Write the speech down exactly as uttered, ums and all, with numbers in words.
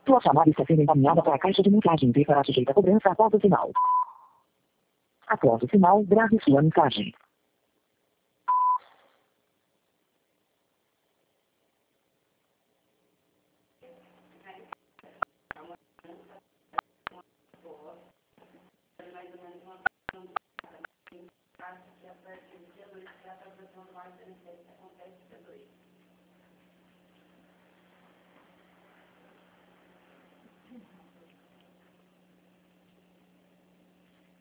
Sua chamada está sendo encaminhada para a caixa de mensagem e será sujeita a cobrança após o sinal. Após o sinal, grave sua mensagem. Que a partir de hoje, a apresentação vai ser